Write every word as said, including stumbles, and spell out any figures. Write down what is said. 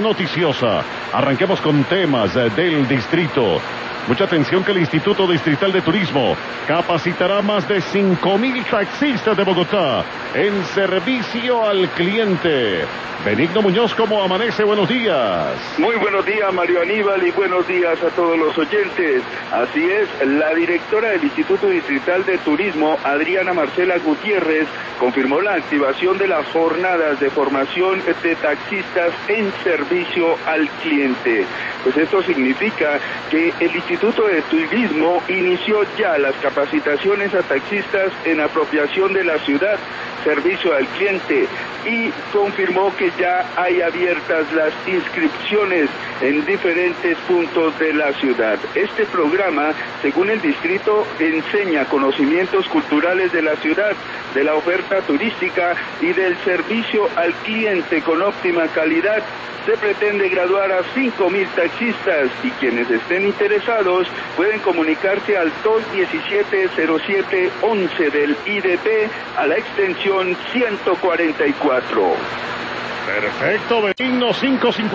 noticiosa. Arranquemos con temas del distrito. Mucha atención que el Instituto Distrital de Turismo capacitará más de cinco mil taxistas de Bogotá en servicio al cliente. Benigno Muñoz, ¿cómo amanece? Buenos días. Muy buenos días, Mario Aníbal, y buenos días a todos los oyentes. Así es, la directora del Instituto Distrital de Turismo, Adriana Marcela Gutiérrez, confirmó la activación de las jornadas de formación de taxistas en servicio al cliente. Pues esto significa que el Instituto de Turismo inició ya las capacitaciones a taxistas en apropiación de la ciudad, servicio al cliente, y confirmó que ya hay abiertas las inscripciones en diferentes puntos de la ciudad. Este programa, según el distrito, enseña conocimientos culturales de la ciudad, de la oferta turística y del servicio al cliente con óptima calidad. Se pretende graduar a cinco mil taxistas, y quienes estén interesados pueden comunicarse al dos diecisiete cero siete once del I D P a la extensión ciento cuarenta y cuatro. Perfecto, Benigno, cinco cincuenta.